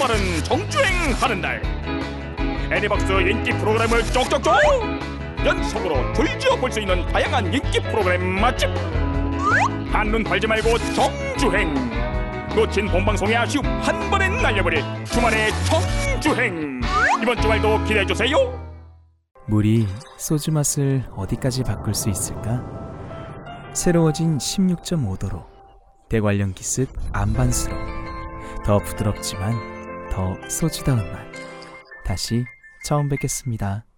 빠른 정주행하는 날. 애니박스 인기 프로그램을 쪽쪽쪽 연속으로 들쥐어 볼 수 있는 다양한 인기 프로그램 맛집. 한눈 팔지 말고 정주행. 놓친 본방송의 아쉬움 한 번에 날려버릴 주말의 정주행. 이번 주말도 기대해주세요. 물이 소주 맛을 어디까지 바꿀 수 있을까? 새로워진 16.5도로 대관령 기습 안반수로 더 부드럽지만 더 소주다운 맛. 다시 처음 뵙겠습니다.